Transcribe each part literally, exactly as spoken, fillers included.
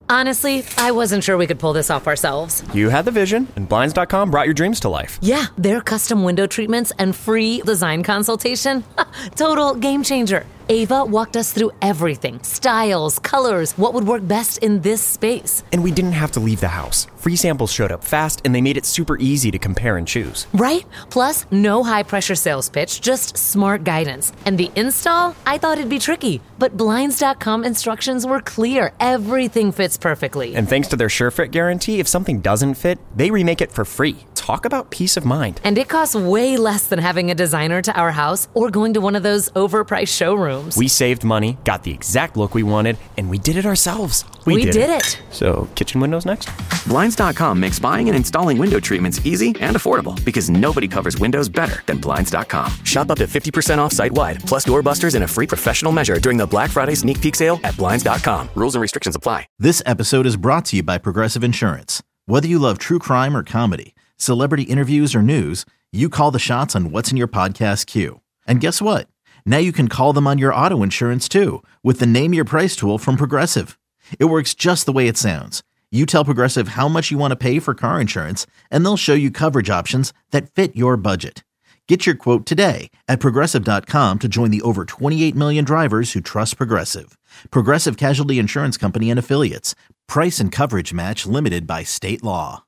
Honestly, I wasn't sure we could pull this off ourselves. You had the vision, and Blinds dot com brought your dreams to life. Yeah, their custom window treatments and free design consultation. Total game changer. Ava walked us through everything. Styles, colors, what would work best in this space. And we didn't have to leave the house. Free samples showed up fast, and they made it super easy to compare and choose. Right? Plus, no high-pressure sales pitch, just smart guidance. And the install? I thought it'd be tricky. But Blinds dot com instructions were clear. Everything fits perfectly. And thanks to their SureFit guarantee, if something doesn't fit, they remake it for free. Talk about peace of mind. And it costs way less than having a designer to our house or going to one of those overpriced showrooms. We saved money, got the exact look we wanted, and we did it ourselves. We, we did, did it. it. So, kitchen windows next? Blinds dot com makes buying and installing window treatments easy and affordable because nobody covers windows better than Blinds dot com. Shop up to fifty percent off site-wide, plus doorbusters and a free professional measure during the Black Friday sneak peek sale at Blinds dot com. Rules and restrictions apply. This episode is brought to you by Progressive Insurance. Whether you love true crime or comedy, celebrity interviews or news, you call the shots on what's in your podcast queue. And guess what? Now you can call them on your auto insurance too with the Name Your Price tool from Progressive. It works just the way it sounds. You tell Progressive how much you want to pay for car insurance, and they'll show you coverage options that fit your budget. Get your quote today at Progressive dot com to join the over twenty-eight million drivers who trust Progressive. Progressive Casualty Insurance Company and Affiliates. Price and coverage match limited by state law.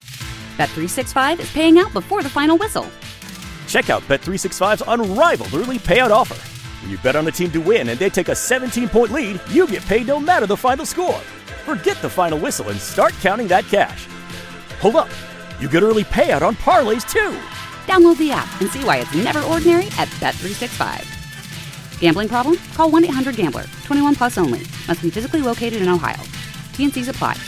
Bet three sixty-five is paying out before the final whistle. Check out Bet three sixty-five's unrivaled early payout offer. When you bet on a team to win and they take a seventeen-point lead, you get paid no matter the final score. Forget the final whistle and start counting that cash. Hold up. You get early payout on parlays, too. Download the app and see why it's never ordinary at Bet three sixty-five. Gambling problem? Call one eight hundred gambler. twenty-one plus only. Must be physically located in Ohio. T and Cs apply.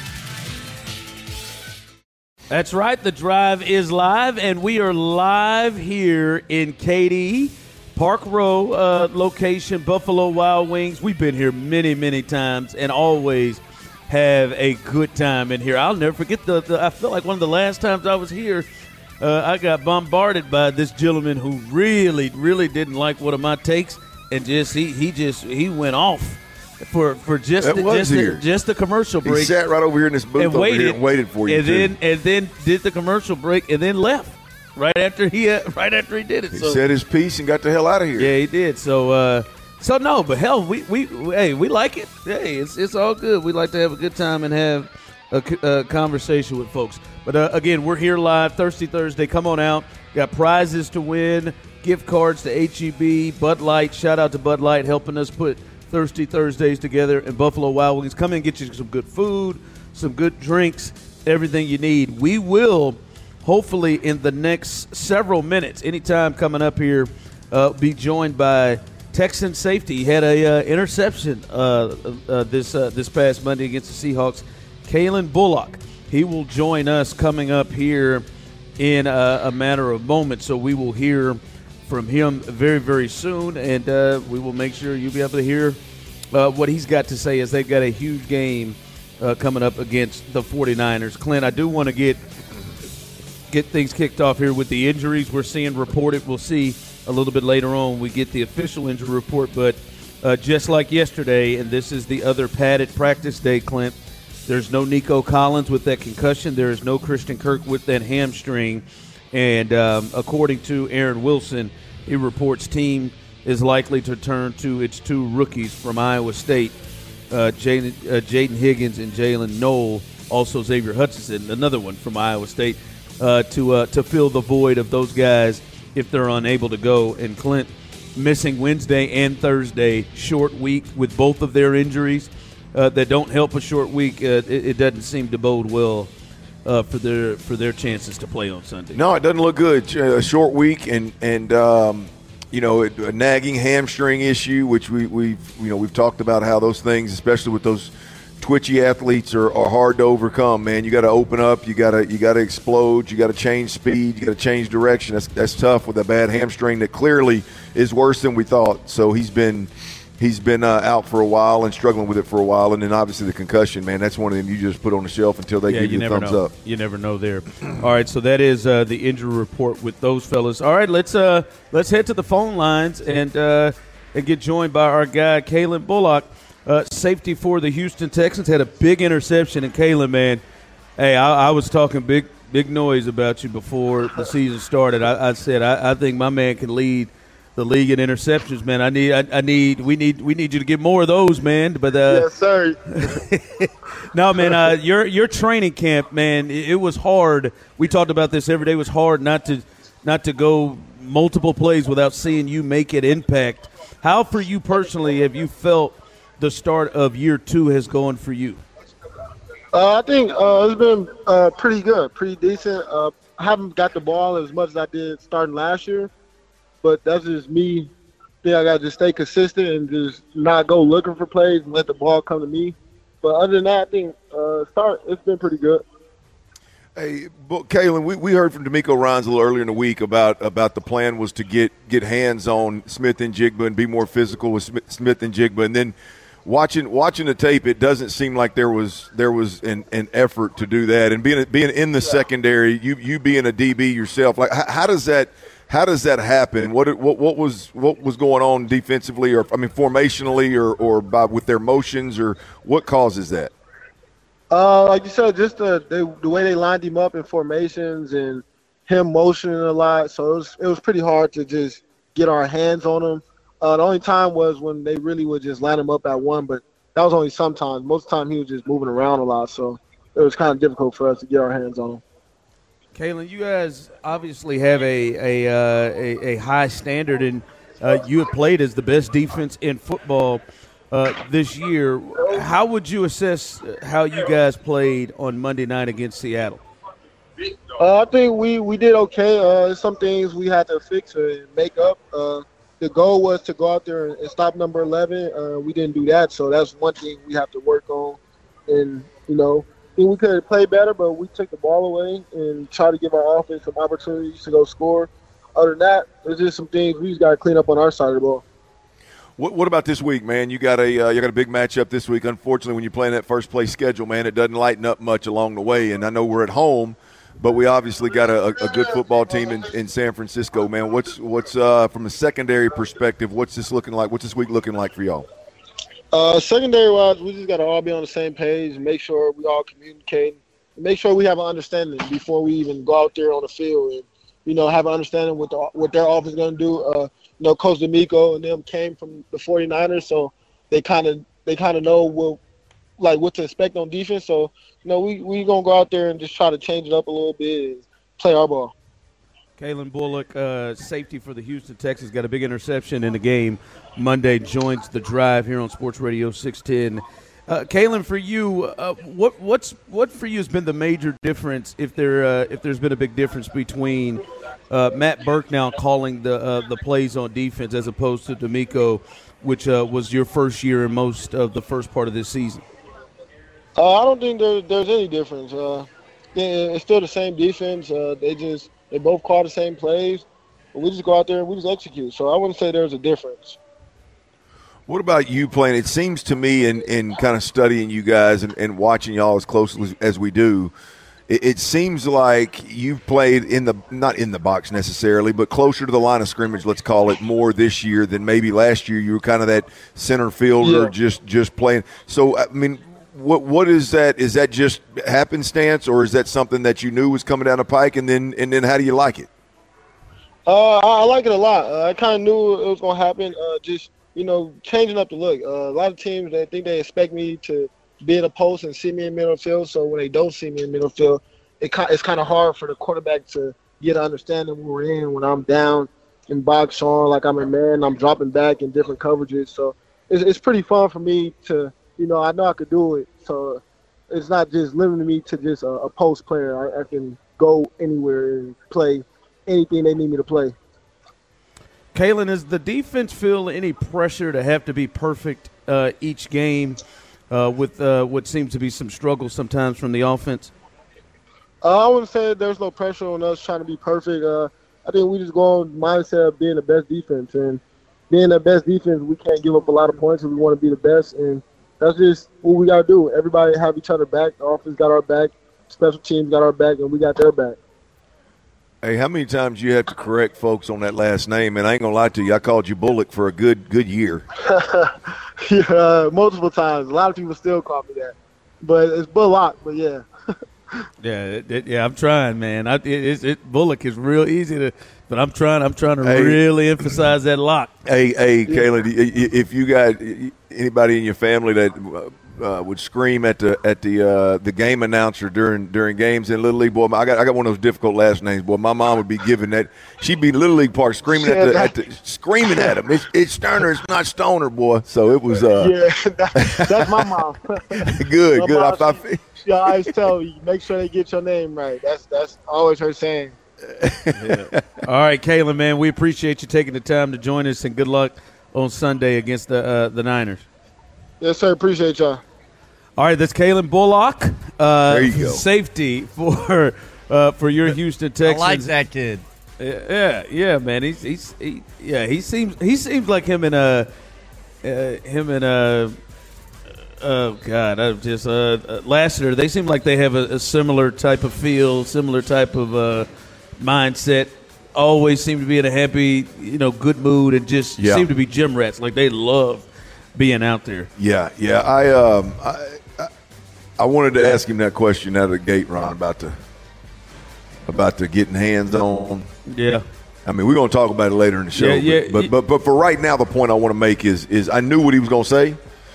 That's right. The Drive is live, and we are live here in Katy, Park Row uh, location, Buffalo Wild Wings. We've been here many, many times and always have a good time in here. I'll never forget the, the I feel like one of the last times I was here, uh, I got bombarded by this gentleman who really, really didn't like one of my takes, and just he he just he went off for for just the, just, the, just the commercial break. He sat right over here in this booth and over waited, here and waited for you. And too. then and then did the commercial break and then left right after he uh, right after he did it. He so, said his piece and got the hell out of here. Yeah, he did. So uh, so no, but hell, we, we we hey we like it. Hey, it's it's all good. We like to have a good time and have a, a conversation with folks. But uh, again, we're here live Thirsty Thursday. Come on out. Got prizes to win, gift cards to H E B, Bud Light. Shout out to Bud Light helping us put Thirsty Thursdays together, and Buffalo Wild Wings. Come in and get you some good food, some good drinks, everything you need. We will, hopefully, in the next several minutes, anytime coming up here, uh, be joined by Texan safety. He had a uh, interception uh, uh, this uh, this past Monday against the Seahawks. Kalen Bullock. He will join us coming up here in a, a matter of moments, so we will hear from him very, very soon, and uh, we will make sure you'll be able to hear uh, what he's got to say as they've got a huge game uh, coming up against the 49ers. Clint, I do want to get get things kicked off here with the injuries we're seeing reported. We'll see a little bit later on when we get the official injury report, but uh, just like yesterday, and this is the other padded practice day, Clint, there's no Nico Collins with that concussion. There is no Christian Kirk with that hamstring. And um, according to Aaron Wilson, he reports team is likely to turn to its two rookies from Iowa State, uh, Jaden uh, Jaden Higgins and Jalen Knoll, also Xavier Hutchinson, another one from Iowa State, uh, to uh, to fill the void of those guys if they're unable to go. And Clint missing Wednesday and Thursday, short week with both of their injuries uh, that don't help a short week. Uh, it, it doesn't seem to bode well Uh, for their for their chances to play on Sunday. No, it doesn't look good. A short week and and um, you know a nagging hamstring issue, which we we you know we've talked about how those things, especially with those twitchy athletes, are, are hard to overcome. Man, you got to open up, you got to you got to explode, you got to change speed, you got to change direction. That's that's tough with a bad hamstring that clearly is worse than we thought. So he's been. He's been uh, out for a while and struggling with it for a while, and then obviously the concussion, man, that's one of them you just put on the shelf until they yeah, give you, you the thumbs know. up. You never know there. All right, so that is uh, the injury report with those fellas. All right, let's uh, let's head to the phone lines and uh, and get joined by our guy, Kalen Bullock. uh, safety for the Houston Texans, had a big interception. And Kalen, man, hey, I, I was talking big big noise about you before the season started. I, I said I, I think my man can lead the league in interceptions, man. I need, I, I need, we need, we need you to get more of those, man. But uh, yes, sir. no, man, uh, your your training camp, man, it, it was hard. We talked about this every day. It was hard not to not to go multiple plays without seeing you make an impact. How, for you personally, have you felt the start of year two has gone for you? Uh, I think uh, it's been uh, pretty good, pretty decent. Uh, I haven't got the ball as much as I did starting last year. But that's just me. I think I got to just stay consistent and just not go looking for plays and let the ball come to me. But other than that, I think uh, start it's been pretty good. Hey, Kalen, we, we heard from D'Amico Ryans a little earlier in the week about about the plan was to get get hands on Smith-Njigba and be more physical with Smith-Njigba. And then watching watching the tape, it doesn't seem like there was there was an, an effort to do that. And being being in the secondary, you you being a D B yourself, like how, how does that – How does that happen? What what what was what was going on defensively, or I mean, formationally, or or by with their motions, or what causes that? Uh, like you said, just the they, the way they lined him up in formations and him motioning a lot. So it was it was pretty hard to just get our hands on him. Uh, the only time was when they really would just line him up at one, but that was only sometimes. Most of the time he was just moving around a lot, so it was kind of difficult for us to get our hands on him. Kalen, you guys obviously have a a, uh, a, a high standard, and uh, you have played as the best defense in football uh, this year. How would you assess how you guys played on Monday night against Seattle? Uh, I think we, we did okay. Uh, some things we had to fix and make up. Uh, the goal was to go out there and stop number eleven. Uh, we didn't do that, so that's one thing we have to work on. And, you know, I think we could have played better, but we took the ball away and tried to give our offense some opportunities to go score. Other than that, there's just some things we just got to clean up on our side of the ball. What, what about this week, man? You got a uh, you got a big matchup this week. Unfortunately, when you're playing that first place schedule, man, it doesn't lighten up much along the way. And I know we're at home, but we obviously got a, a good football team in, in San Francisco, man. What's what's uh, from a secondary perspective? What's this looking like? What's this week looking like for y'all? Uh, secondary-wise, we just got to all be on the same page and make sure we all communicate. And make sure we have an understanding before we even go out there on the field and, you know, have an understanding what, the, what their offense is going to do. Uh, you know, Coach D'Amico and them came from the 49ers, so they kind of they kind of know what, like what to expect on defense. So, you know, we we going to go out there and just try to change it up a little bit and play our ball. Kalen Bullock, uh, safety for the Houston Texans, got a big interception in the game Monday, joins the drive here on Sports Radio six ten. Uh, Kalen, for you, uh, what what's what for you has been the major difference, if there uh, if there's been a big difference between uh, Matt Burke now calling the uh, the plays on defense as opposed to D'Amico, which uh, was your first year in most of the first part of this season? Uh, I don't think there, there's any difference. Uh, it's still the same defense. Uh, they just they both call the same plays. But we just go out there and we just execute. So I wouldn't say there's a difference. What about you playing? It seems to me in, in kind of studying you guys and, and watching y'all as closely as we do, it, it seems like you've played in the – not in the box necessarily, but closer to the line of scrimmage, let's call it, more this year than maybe last year. You were kind of that center fielder yeah. just, just playing. So, I mean, what what is that? Is that just happenstance, or is that something that you knew was coming down the pike, and then and then how do you like it? Uh, I, I like it a lot. Uh, I kind of knew it was going to happen, uh, just – you know, changing up the look. Uh, a lot of teams, they think they expect me to be in a post and see me in middle field. So when they don't see me in middle field, it, it's kind of hard for the quarterback to get an understanding when we're in, when I'm down in box on, like I'm a man, I'm dropping back in different coverages. So it's, it's pretty fun for me to, you know, I know I could do it. So it's not just limiting me to just a, a post player. I, I can go anywhere and play anything they need me to play. Kalen, does the defense feel any pressure to have to be perfect uh, each game uh, with uh, what seems to be some struggles sometimes from the offense? Uh, I wouldn't say there's no pressure on us trying to be perfect. Uh, I think we just go on the mindset of being the best defense. And being the best defense, we can't give up a lot of points if we want to be the best. And that's just what we got to do. Everybody have each other back. The offense got our back. Special teams got our back, and we got their back. Hey, how many times you have to correct folks on that last name? And I ain't going to lie to you, I called you Bullock for a good good year. yeah, multiple times. A lot of people still call me that, but it's Bullock. But yeah. yeah, it, it, yeah. I'm trying, man. I, it, it, it Bullock is real easy to, but I'm trying. I'm trying to hey, really emphasize that lock. Hey, hey, yeah. Kayla, if you got anybody in your family that uh, would scream at the at the uh, the game announcer during during games in Little League, boy, I got I got one of those difficult last names, boy. My mom would be giving that. She'd be in Little League Park screaming at the, at the screaming at him. It's, it's Sterner, it's not Stoner, boy. So it was. Uh, yeah, that, that's my mom. good, my good. Mom, I, she, she always tell you, make sure they get your name right. That's that's always her saying. yeah. All right, Kalen, man, we appreciate you taking the time to join us, and good luck on Sunday against the uh, the Niners. Yes, sir. Appreciate y'all. All right, that's Kalen Bullock, uh, there you go. safety for uh, for your Houston Texans. I like that kid. Yeah, yeah, man. He's he's he, yeah. He seems he seems like him and uh, uh him and uh. Oh God! I just uh, uh, Lassiter. They seem like they have a, a similar type of feel, similar type of uh, mindset. Always seem to be in a happy, you know, good mood, and just yeah. seem to be gym rats. Like they love being out there. Yeah, yeah. I um, I, I, I wanted to ask him that question out of the gate, Ron, about the about the getting hands on. Yeah. I mean, we're going to talk about it later in the show. Yeah, yeah. But but, but but for right now, the point I want to make is is I knew what he was going to say.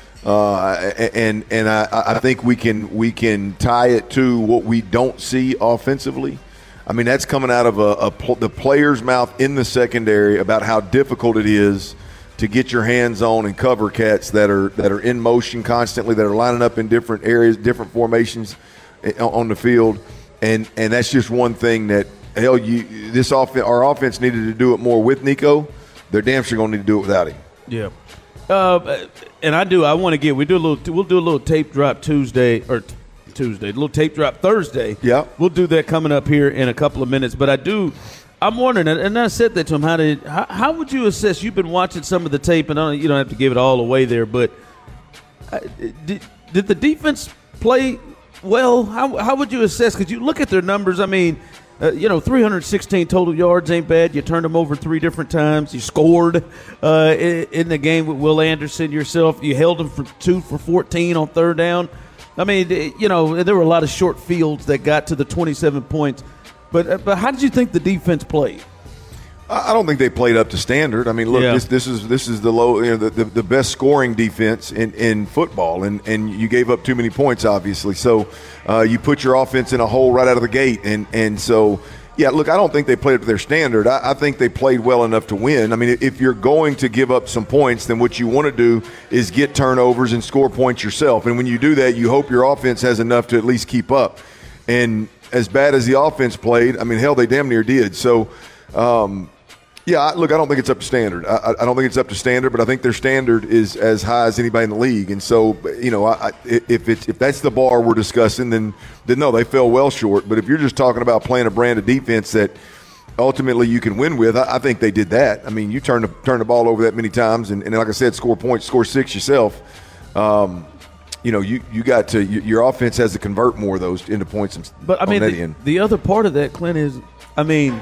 Uh, and and I, I think we can we can tie it to what we don't see offensively. I mean, that's coming out of a, a pl- the player's mouth in the secondary about how difficult it is to get your hands on and cover cats that are that are in motion constantly, that are lining up in different areas, different formations on the field, and and that's just one thing that hell you this off our offense needed to do it more with Nico. They're damn sure gonna need to do it without him. Yeah. Uh, and I do. I want to get. We do a little. We'll do a little tape drop Tuesday or t- Tuesday. A little tape drop Thursday. Yeah. We'll do that coming up here in a couple of minutes. But I do. I'm wondering, and I said that to him. How did? How, how would you assess? You've been watching some of the tape, and I don't, you don't have to give it all away there. But uh, did did the defense play well? How how would you assess? Because you look at their numbers. I mean. Uh, you know, three hundred sixteen total yards ain't bad. You turned them over three different times. You scored uh, in, in the game with Will Anderson yourself. You held them for two for fourteen on third down. I mean, you know, there were a lot of short fields that got to the twenty-seven points. But uh, but how did you think the defense played? I don't think they played up to standard. I mean, look, yeah. this this is this is the low, you know, the, the, the best scoring defense in, in football, and, and you gave up too many points, obviously. So uh, you put your offense in a hole right out of the gate, and and so yeah, look, I don't think they played up to their standard. I, I think they played well enough to win. I mean, if you're going to give up some points, then what you want to do is get turnovers and score points yourself. And when you do that, you hope your offense has enough to at least keep up. And as bad as the offense played, I mean, hell, they damn near did. So. Um, Yeah, look, I don't think it's up to standard. I, I don't think it's up to standard, but I think their standard is as high as anybody in the league. And so, you know, I, if it's if that's the bar we're discussing, then then no, they fell well short. But if you're just talking about playing a brand of defense that ultimately you can win with, I, I think they did that. I mean, you turn the turn the ball over that many times, and, and like I said, score points, score six yourself. Um, you know, you, you got to you, your offense has to convert more of those into points. But I mean, the, the other part of that, Clint, is. I mean,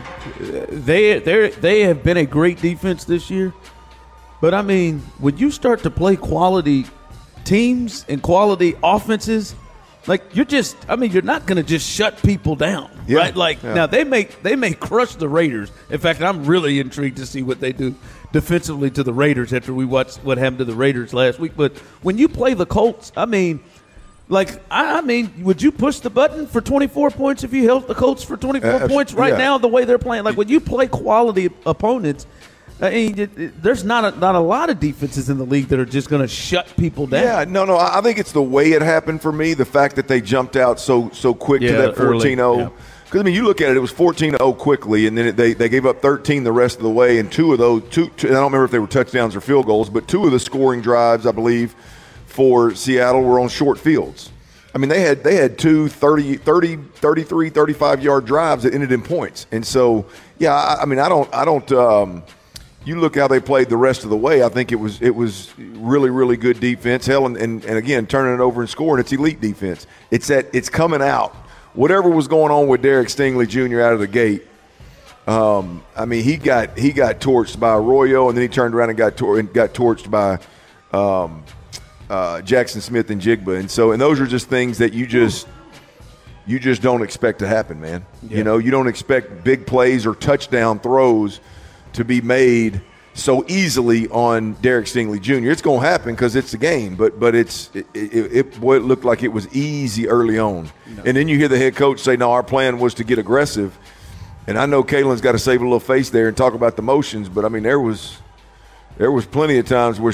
they they they have been a great defense this year, but I mean, when you start to play quality teams and quality offenses, like you're just, I mean, you're not going to just shut people down, yeah. right? Like yeah. now they may they may crush the Raiders. In fact, I'm really intrigued to see what they do defensively to the Raiders after we watched what happened to the Raiders last week. But when you play the Colts, I mean. Like, I mean, would you push the button for twenty-four points if you held the Colts for twenty-four uh, points right yeah. now the way they're playing? Like, when you play quality opponents, I mean, it, it, there's not a, not a lot of defenses in the league that are just going to shut people down. Yeah, no, no. I think it's the way it happened for me, the fact that they jumped out so so quick yeah, to that fourteen oh. Yeah. Because, I mean, you look at it, it was fourteen oh quickly, and then it, they, they gave up thirteen the rest of the way, and two of those, two, two, I don't remember if they were touchdowns or field goals, but two of the scoring drives, I believe, for Seattle were on short fields. I mean, they had they had two thirty, thirty, thirty-three, thirty-five-yard drives that ended in points. And so, yeah, I, I mean, I don't – I don't. Um, you look how they played the rest of the way, I think it was it was really, really good defense. Hell, and, and, and again, turning it over and scoring, it's elite defense. It's that it's coming out. Whatever was going on with Derek Stingley Junior out of the gate, um, I mean, he got he got torched by Arroyo, and then he turned around and got tor- and got torched by um, uh, Jackson Smith and Jigba. And so, and those are just things that you just you just don't expect to happen, man. Yeah. You know, you don't expect big plays or touchdown throws to be made so easily on Derek Stingley Junior It's going to happen because it's a game, but but it's it, it, it, boy, it looked like it was easy early on. No. And then you hear the head coach say, no, our plan was to get aggressive. And I know Kalen's got to save a little face there and talk about the motions, but, I mean, there was there was plenty of times where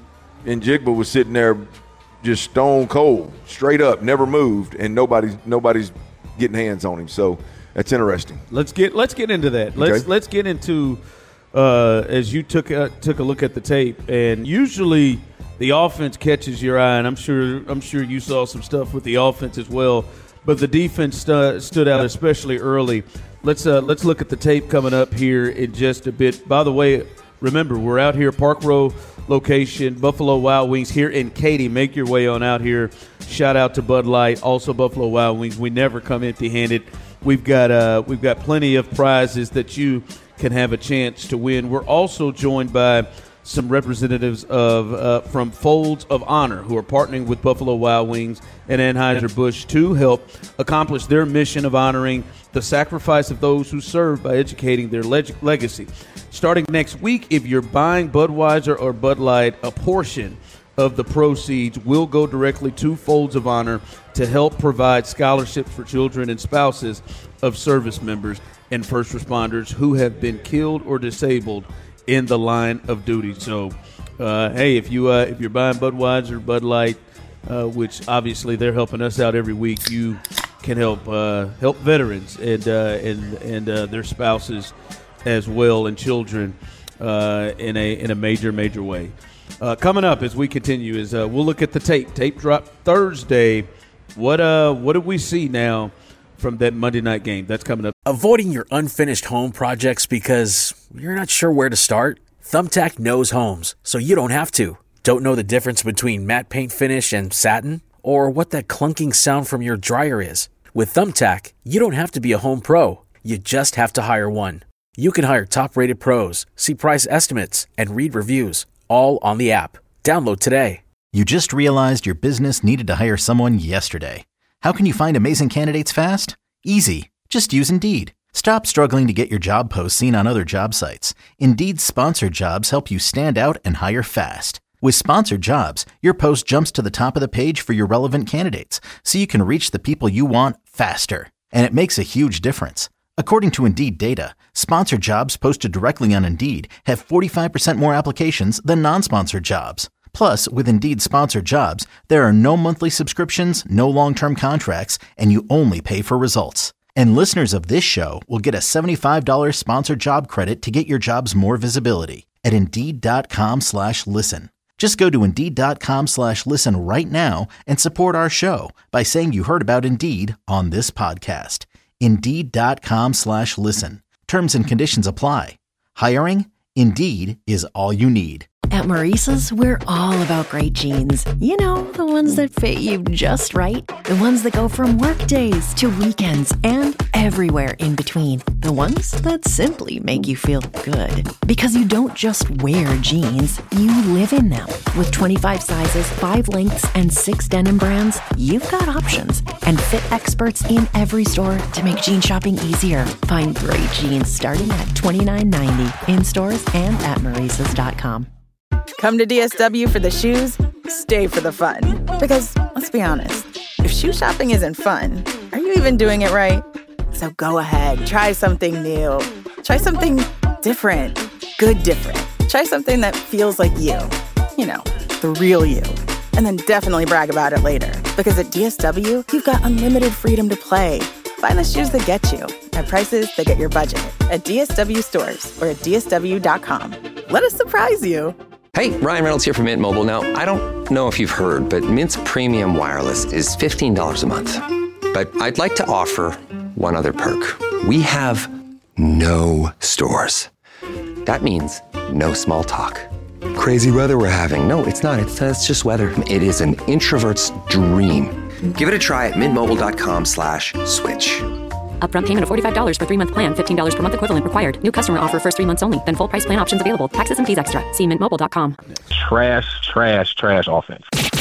Njigba was sitting there just stone cold, straight up, never moved, and nobody's nobody's getting hands on him. So that's interesting. Let's get let's get into that. Let's Okay. let's get into uh, as you took a, took a look at the tape, and usually the offense catches your eye, and I'm sure I'm sure you saw some stuff with the offense as well. But the defense stu- stood out especially early. Let's uh, let's look at the tape coming up here in just a bit. By the way, remember we're out here, Park Row location, Buffalo Wild Wings here in Katy. Make your way on out here. Shout out to Bud Light, also Buffalo Wild Wings. We never come empty-handed. We've got uh, we've got plenty of prizes that you can have a chance to win. We're also joined by some representatives of uh, from Folds of Honor who are partnering with Buffalo Wild Wings and Anheuser-Busch to help accomplish their mission of honoring the sacrifice of those who serve by educating their leg- legacy. Starting next week, if you're buying Budweiser or Bud Light, a portion of the proceeds will go directly to Folds of Honor to help provide scholarships for children and spouses of service members and first responders who have been killed or disabled in the line of duty. So, uh, hey, if you uh, if you're buying Budweiser, Bud Light, uh, which obviously they're helping us out every week, you can help uh, help veterans and uh, and and uh, their spouses as well, and children uh, in a in a major major way. Uh, coming up as we continue is uh, we'll look at the tape. Tape drop Thursday. What uh what do we see now from that Monday night game? That's coming up. Avoiding your unfinished home projects because you're not sure where to start? Thumbtack knows homes, so you don't have to. Don't know the difference between matte paint finish and satin? Or what that clunking sound from your dryer is? With Thumbtack, you don't have to be a home pro. You just have to hire one. You can hire top-rated pros, see price estimates, and read reviews, all on the app. Download today. You just realized your business needed to hire someone yesterday. How can you find amazing candidates fast? Easy. Just use Indeed. Stop struggling to get your job posts seen on other job sites. Indeed's sponsored jobs help you stand out and hire fast. With sponsored jobs, your post jumps to the top of the page for your relevant candidates, so you can reach the people you want faster. And it makes a huge difference. According to Indeed data, sponsored jobs posted directly on Indeed have forty-five percent more applications than non-sponsored jobs. Plus, with Indeed sponsored jobs, there are no monthly subscriptions, no long-term contracts, and you only pay for results. And listeners of this show will get a seventy-five dollars sponsored job credit to get your jobs more visibility at Indeed.com slash listen. Just go to Indeed.com slash listen right now and support our show by saying you heard about Indeed on this podcast. Indeed.com slash listen. Terms and conditions apply. Hiring? Indeed is all you need. At Maurice's, we're all about great jeans. You know, the ones that fit you just right. The ones that go from work days to weekends and everywhere in between. The ones that simply make you feel good. Because you don't just wear jeans, you live in them. With twenty-five sizes, five lengths, and six denim brands, you've got options. And fit experts in every store to make jean shopping easier. Find great jeans starting at twenty-nine ninety in stores and at Maurices dot com. Come to D S W for the shoes, stay for the fun. Because, let's be honest, if shoe shopping isn't fun, are you even doing it right? So go ahead, try something new. Try something different. Good different. Try something that feels like you. You know, the real you. And then definitely brag about it later. Because at D S W, you've got unlimited freedom to play. Find the shoes that get you at prices that get your budget at D S W stores or at D S W dot com. Let us surprise you. Hey, Ryan Reynolds here from Mint Mobile. Now, I don't know if you've heard, but Mint's premium wireless is fifteen dollars a month. But I'd like to offer one other perk. We have no stores. That means no small talk. Crazy weather we're having. No, it's not. It's, it's just weather. It is an introvert's dream. Give it a try at mintmobile.com slash switch. Upfront payment of forty-five dollars for three-month plan, fifteen dollars per month equivalent required. New customer offer first three months only. Then full price plan options available. Taxes and fees extra. See mint mobile dot com. Trash, trash, trash offense.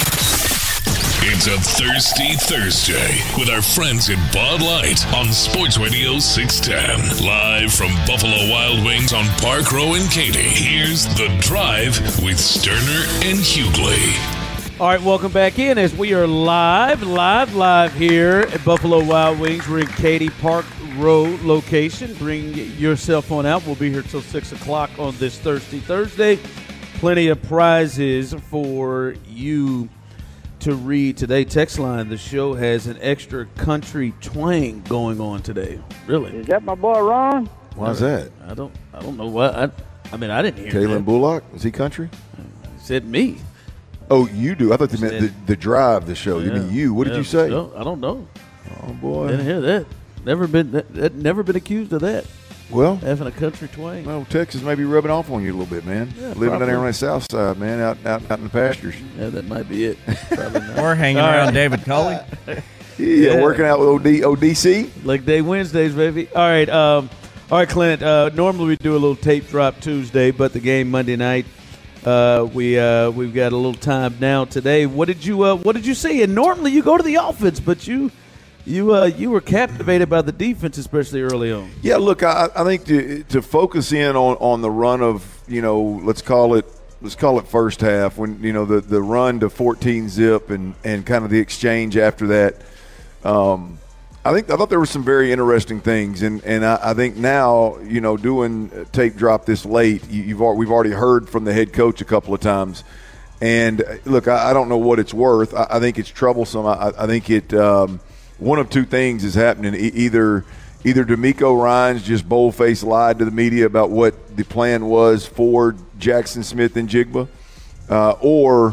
It's a Thirsty Thursday with our friends at Bud Light on Sports Radio six ten. Live from Buffalo Wild Wings on Park Row in Katy. Here's The Drive with Sterner and Hughley. All right, welcome back in as we are live, live, live here at Buffalo Wild Wings. We're in Katy Park Row location. Bring your cell phone out. We'll be here till six o'clock on this Thirsty Thursday. Plenty of prizes for you to read today. Text line, the show has an extra country twang going on today. Really? Is that my boy Ron? Why's that? I don't I don't know what. I, I mean, I didn't hear Kalen that. Bullock? Is he country? He said me. Oh, you do? I thought they Said, meant the, the drive, the show. Yeah, You mean you? What yeah, did you say? no, I don't know. Oh, boy. Didn't hear that. Never been that, that, never been accused of that. Well, having a country twang. Well, Texas may be rubbing off on you a little bit, man. Yeah, Living down there probably. on the south side, man, out out, out in the pastures. Yeah, that might be it. Probably not. Or hanging All around right. David Culley. Yeah, Yeah. working out with O D, O D C. Leg day Wednesdays, baby. All right, um, all right, Clint. Uh, normally we do a little tape drop Tuesday, but the game Monday night, uh, we uh, we've got a little time now today. What did you uh, What did you see? And normally you go to the offense, but you you uh, you were captivated by the defense, especially early on. Yeah, look, I, I think to to focus in on, on the run of, you know, let's call it let's call it first half, when, you know, the, the run to fourteen zip and, and kind of the exchange after that. Um, I think I thought there were some very interesting things, and, and I, I think now, you know, doing a tape drop this late, you, you've al- we've already heard from the head coach a couple of times. And uh, look, I, I don't know what it's worth. I, I think it's troublesome. I, I think it um, one of two things is happening. E- either either D'Amico Ryans just bold-faced lied to the media about what the plan was for Jackson Smith and Jigba, uh, or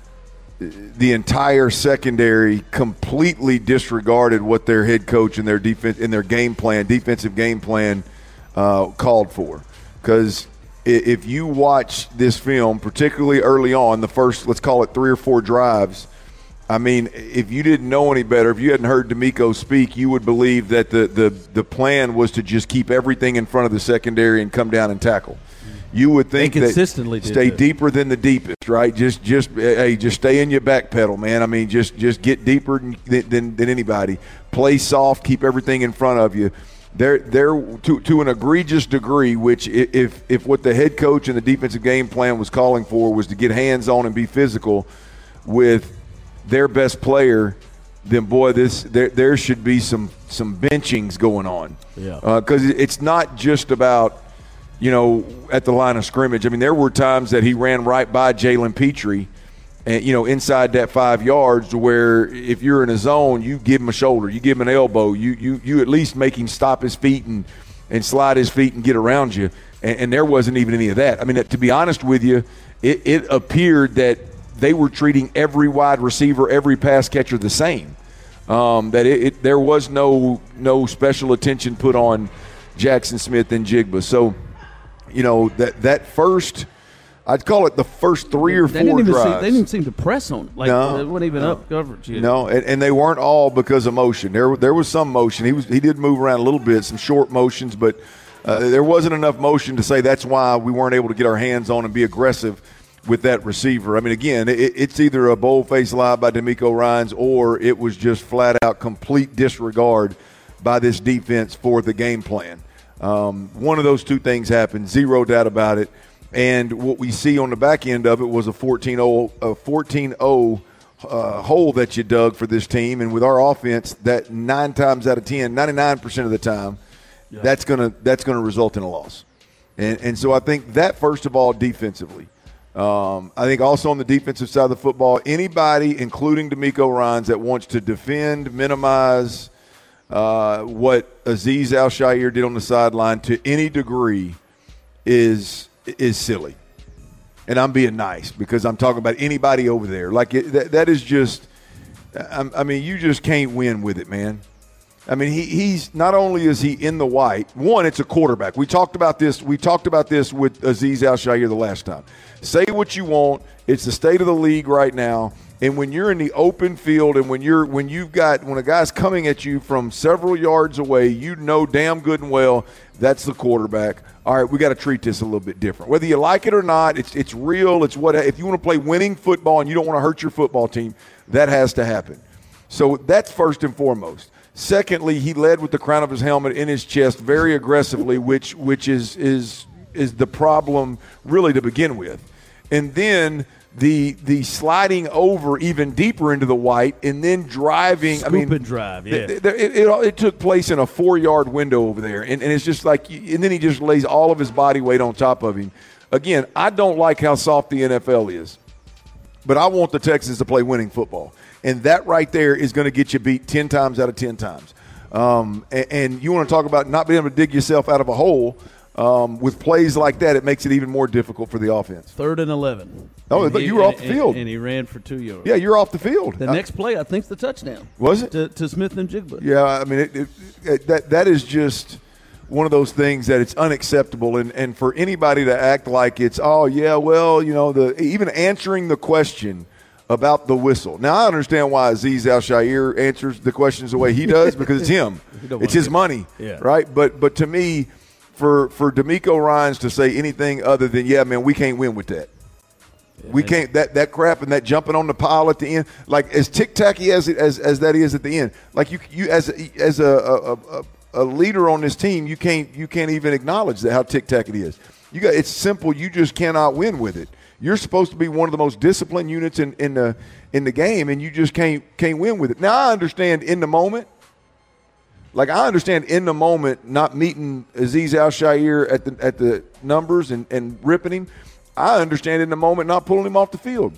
the entire secondary completely disregarded what their head coach and their defense in their game plan, defensive game plan, uh, called for. Because if you watch this film, particularly early on, the first, let's call it three or four drives, I mean, if you didn't know any better, if you hadn't heard D'Amico speak, you would believe that the, the, the plan was to just keep everything in front of the secondary and come down and tackle. You would think They consistently that did stay that. deeper than the deepest, right? Just, just, hey, just stay in your back pedal, man. I mean, just, just get deeper than, than, than anybody. Play soft, keep everything in front of you. They're, they're to, to an egregious degree, which if, if what the head coach and the defensive game plan was calling for was to get hands on and be physical with their best player, then boy, this there there should be some some benchings going on. Yeah. Because uh, it's not just about, you know, at the line of scrimmage. I mean, there were times that he ran right by Jalen Petrie, and you know, inside that five yards, to where if you're in a zone, you give him a shoulder, you give him an elbow, you you you at least make him stop his feet and and slide his feet and get around you. And, and there wasn't even any of that. I mean, to be honest with you, it, it appeared that they were treating every wide receiver, every pass catcher the same. Um, that it, it there was no no special attention put on Jackson Smith and Jigba. So, you know, that that first, I'd call it the first three or They four didn't even drives. seem, they didn't seem to press on it. Like, No, it wasn't even no. up coverage yet. No, and, and they weren't all because of motion. There there was some motion. He was he did move around a little bit, some short motions, but uh, there wasn't enough motion to say that's why we weren't able to get our hands on and be aggressive with that receiver. I mean, again, it, it's either a bold-faced lie by D'Amico Ryans or it was just flat-out complete disregard by this defense for the game plan. Um, one of those two things happened, zero doubt about it. And what we see on the back end of it was a fourteen oh a fourteen oh uh, hole that you dug for this team. And with our offense, that nine times out of ten, ninety-nine percent of the time, yeah. that's gonna that's gonna result in a loss. And and so I think that, first of all, defensively. Um, I think also on the defensive side of the football, anybody, including D'Amico Ryans, that wants to defend, minimize uh, what Azeez Al-Shaair did on the sideline to any degree is is silly. And I'm being nice because I'm talking about anybody over there. Like it, that, that is just, I, I mean, you just can't win with it, man. I mean, he, he's not only is he in the white. One, it's a quarterback. We talked about this. We talked about this with Azeez Al-Shaair the last time. Say what you want. It's the state of the league right now, And when you're in the open field and when you're when you've got when a guy's coming at you from several yards away, you know damn good and well that's the quarterback. All right, we got to treat this a little bit different. Whether you like it or not, it's it's real. It's what if you want to play winning football and you don't want to hurt your football team, that has to happen. So that's first and foremost. Secondly, he led with the crown of his helmet in his chest very aggressively, which which is is is the problem really to begin with. And then the the sliding over even deeper into the white and then driving. Scoop I mean, and drive, yeah. It, it, it, it took place in a four-yard window over there. And, and it's just like – and then he just lays all of his body weight on top of him. Again, I don't like how soft the N F L is, but I want the Texans to play winning football. And that right there is going to get you beat ten times out of ten times. Um, and, and you want to talk about not being able to dig yourself out of a hole – Um, with plays like that, it makes it even more difficult for the offense. Third and eleven. Oh, but you were off the and, field. And he ran for two yards. Yeah, you're off the field. The I, next play, I think, is the touchdown. Was it? To, to Smith and Jigba. Yeah, I mean, it, it, it, that that is just one of those things that it's unacceptable. And, and for anybody to act like it's, oh, yeah, well, you know, the even answering the question about the whistle. Now, I understand why Azeez Al-Shaair answers the questions the way he does because it's him. It's his money, yeah. right? But But to me – For for D'Amico Ryans to say anything other than, yeah, man, we can't win with that. Yeah, we can't that, that crap and that jumping on the pile at the end, like as tic-tacky as it, as as that is at the end. Like you you as a, as a, a, a, a leader on this team, you can't you can't even acknowledge that how tic-tac it is. You got it's simple. You just cannot win with it. You're supposed to be one of the most disciplined units in, in the in the game, and you just can't can't win with it. Now I understand in the moment. Like, I understand in the moment not meeting Azeez Al-Shaair at the at the numbers and, and ripping him. I understand in the moment not pulling him off the field.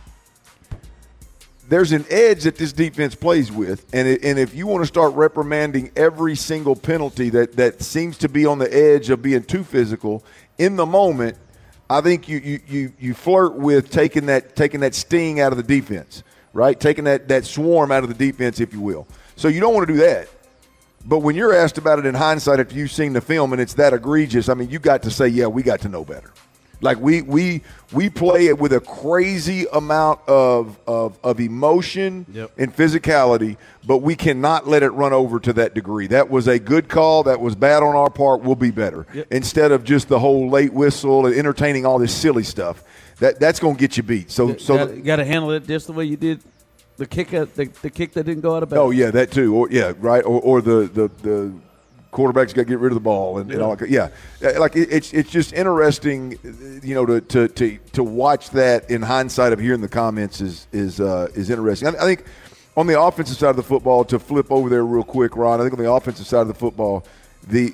There's an edge that this defense plays with, and it, and if you want to start reprimanding every single penalty that, that seems to be on the edge of being too physical in the moment, I think you you you, you flirt with taking that taking that sting out of the defense, right? Taking that, that swarm out of the defense, if you will. So you don't want to do that. But when you're asked about it in hindsight, if you've seen the film and it's that egregious, I mean, you got to say, yeah, we got to know better. Like we we we play it with a crazy amount of of, of emotion yep. and physicality, but we cannot let it run over to that degree. That was a good call. That was bad on our part. We'll be better. Yep. Instead of just the whole late whistle and entertaining all this silly stuff. That that's going to get you beat. So so you got to handle it just the way you did. The kick, the, the kick that didn't go out of bounds. Oh yeah, that too. Or yeah, right. Or, or the, the the quarterback's got to get rid of the ball and, yeah. and all that. Yeah, like it, it's it's just interesting, you know, to, to to to watch that in hindsight of hearing the comments is is uh, is interesting. I, I think on the offensive side of the football, to flip over there real quick, Ron. I think on the offensive side of the football, the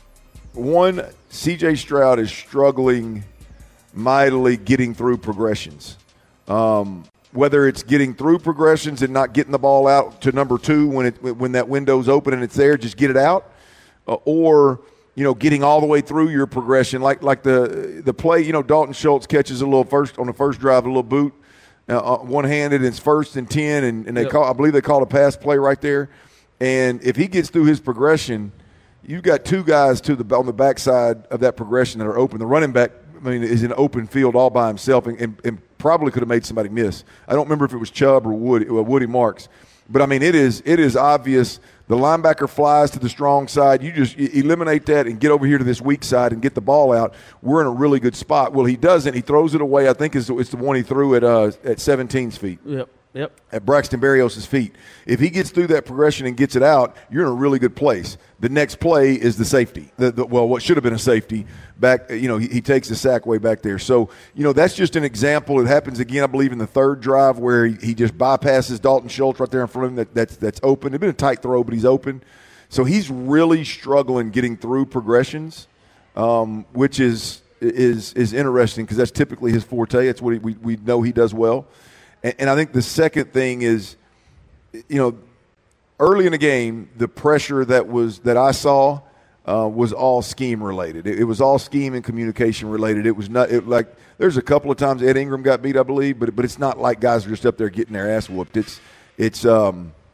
one C J Stroud is struggling mightily getting through progressions. Um, Whether it's getting through progressions and not getting the ball out to number two when it when that window's open and it's there, just get it out, uh, or you know getting all the way through your progression, like like the the play. You know, Dalton Schultz catches a little first on the first drive, a little boot, uh, one handed, and it's first and ten, and, and they yep. call I believe they called a pass play right there, and if he gets through his progression, you've got two guys to the on the backside of that progression that are open. The running back, I mean, is in open field all by himself, and, and, and probably could have made somebody miss. I don't remember if it was Chubb or Woody, uh, Woody Marks. But, I mean, it is it is obvious. The linebacker flies to the strong side. You just eliminate that and get over here to this weak side and get the ball out. We're in a really good spot. Well, he doesn't. He throws it away. I think it's, it's the one he threw at uh, at seventeen's feet. Yep. Yep. At Braxton Berrios' feet. If he gets through that progression and gets it out, you're in a really good place. The next play is the safety. The, the, well, what should have been a safety back, you know, he, he takes the sack way back there. So, you know, that's just an example. It happens again, I believe, in the third drive where he, he just bypasses Dalton Schultz right there in front of him. That, that's, that's open. It's been a tight throw, but he's open. So he's really struggling getting through progressions, um, which is is is interesting because that's typically his forte. That's what he, we, we know he does well. And, and I think the second thing is, you know, early in the game, the pressure that was that I saw uh, was all scheme related. It, it was all scheme and communication related. It was not it, like there's a couple of times Ed Ingram got beat, I believe, but but it's not like guys are just up there getting their ass whooped. It's it's um,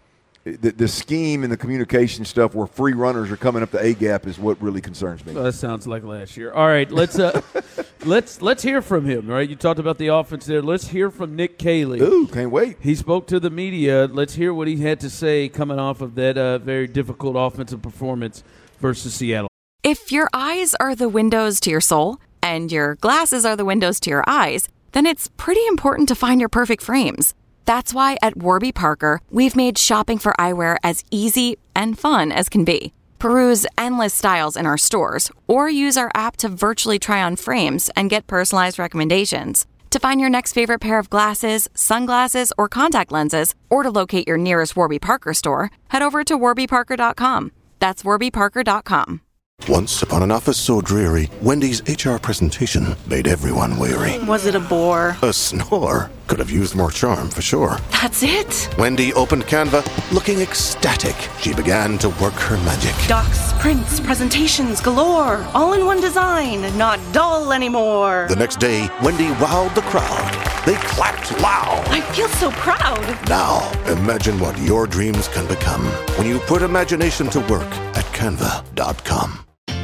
the, the scheme and the communication stuff where free runners are coming up the A-gap is what really concerns me. Well, that sounds like last year. All right, let's uh, let's let's hear from him. Right, you talked about the offense there. Let's hear from Nick Caley. Ooh, can't wait. He spoke to the media. Let's hear what he had to say coming off of that uh, very difficult offensive performance versus Seattle. If your eyes are the windows to your soul and your glasses are the windows to your eyes, then it's pretty important to find your perfect frames. That's why at Warby Parker, we've made shopping for eyewear as easy and fun as can be. Peruse endless styles in our stores or use our app to virtually try on frames and get personalized recommendations. To find your next favorite pair of glasses, sunglasses, or contact lenses, or to locate your nearest Warby Parker store, head over to warby parker dot com. That's warby parker dot com. Once upon an office so dreary, Wendy's H R presentation made everyone weary. Was it a bore? A snore. Could have used more charm, for sure. That's it? Wendy opened Canva, looking ecstatic. She began to work her magic. Docs, prints, presentations galore. All in one design, not dull anymore. The next day, Wendy wowed the crowd. They clapped loud. I feel so proud. Now, imagine what your dreams can become when you put imagination to work at canva dot com.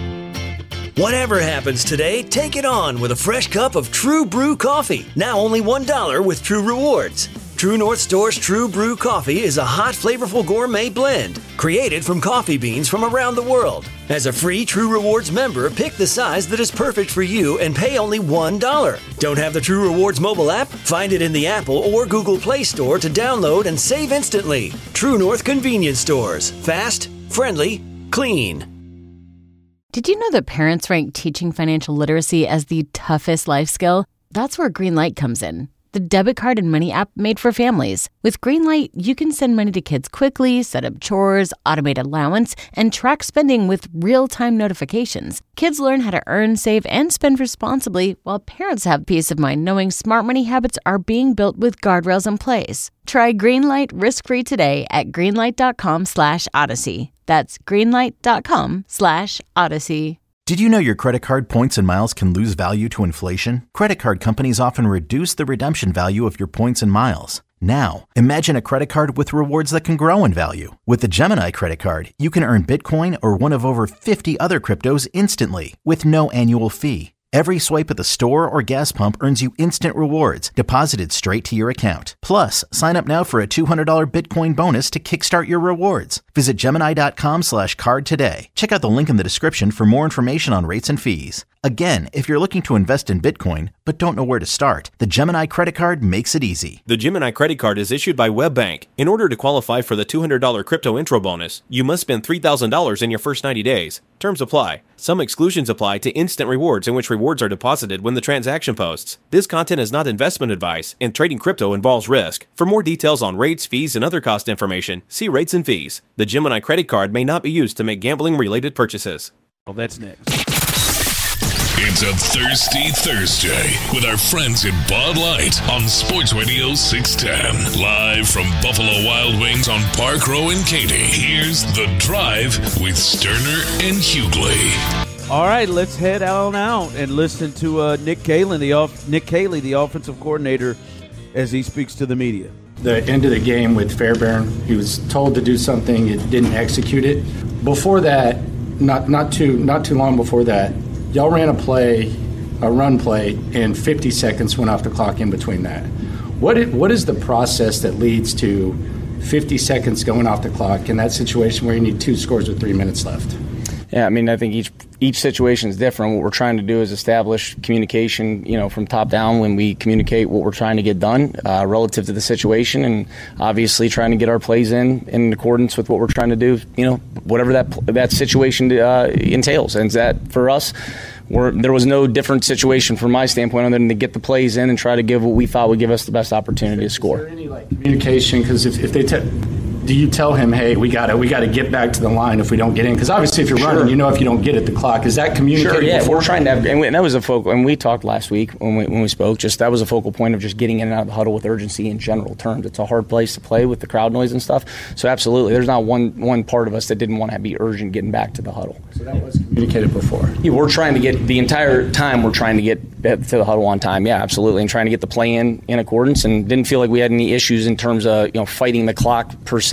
Whatever happens today, take it on with a fresh cup of True Brew coffee. Now only one dollar with True Rewards. True North Store's True Brew coffee is a hot, flavorful gourmet blend created from coffee beans from around the world. As a free True Rewards member, pick the size that is perfect for you and pay only one dollar. Don't have the True Rewards mobile app? Find it in the Apple or Google Play Store to download and save instantly. True North Convenience Stores. Fast, friendly, clean. Did you know that parents rank teaching financial literacy as the toughest life skill? That's where Greenlight comes in. The debit card and money app made for families. With Greenlight, you can send money to kids quickly, set up chores, automate allowance, and track spending with real-time notifications. Kids learn how to earn, save, and spend responsibly, while parents have peace of mind knowing smart money habits are being built with guardrails in place. Try Greenlight risk-free today at greenlight.com slash odyssey. That's greenlight.com slash odyssey. Did you know your credit card points and miles can lose value to inflation? Credit card companies often reduce the redemption value of your points and miles. Now, imagine a credit card with rewards that can grow in value. With the Gemini credit card, you can earn Bitcoin or one of over fifty other cryptos instantly with no annual fee. Every swipe at the store or gas pump earns you instant rewards deposited straight to your account. Plus, sign up now for a two hundred dollars Bitcoin bonus to kickstart your rewards. Visit Gemini.com slash card today. Check out the link in the description for more information on rates and fees. Again, if you're looking to invest in Bitcoin but don't know where to start, the Gemini credit card makes it easy. The Gemini credit card is issued by WebBank. In order to qualify for the two hundred dollars crypto intro bonus, you must spend three thousand dollars in your first ninety days. Terms apply. Some exclusions apply to instant rewards, in which rewards are deposited when the transaction posts. This content is not investment advice, and trading crypto involves risk. For more details on rates, fees, and other cost information, see rates and fees. The Gemini credit card may not be used to make gambling-related purchases. Well, that's next. It's a Thirsty Thursday with our friends at Bud Light on Sports Radio six ten. Live from Buffalo Wild Wings on Park Row in Katy. Here's The Drive with Sterner and Hughley. All right, let's head on out and listen to uh, Nick Caley, the off- Nick Caley, the offensive coordinator, as he speaks to the media. The end of the game with Fairbairn, he was told to do something, it didn't execute it. Before that, not not too not too long before that, y'all ran a play, a run play, and fifty seconds went off the clock in between that. What it, what is the process that leads to fifty seconds going off the clock in that situation where you need two scores with three minutes left? Yeah, I mean, I think each each situation is different. What we're trying to do is establish communication, you know, from top down when we communicate what we're trying to get done uh, relative to the situation, and obviously trying to get our plays in in accordance with what we're trying to do, you know, whatever that that situation uh, entails. And that for us, we're, there was no different situation from my standpoint other than to get the plays in and try to give what we thought would give us the best opportunity to score. Is there any like communication? Because if, if they te- do you tell him, hey, we got to we got to get back to the line if we don't get in? Because obviously, if you're Sure. running, you know if you don't get at the clock. Is that communicated? Sure, yeah, before? we're trying to have, and, we, and that was a focal, and we talked last week when we when we spoke, just that was a focal point of just getting in and out of the huddle with urgency in general terms. It's a hard place to play with the crowd noise and stuff. So absolutely, there's not one one part of us that didn't want to be urgent getting back to the huddle. So that was communicated before. Yeah, we're trying to get, the entire time we're trying to get to the huddle on time, yeah, absolutely, and trying to get the play in in accordance, and didn't feel like we had any issues in terms of, you know, fighting the clock per se.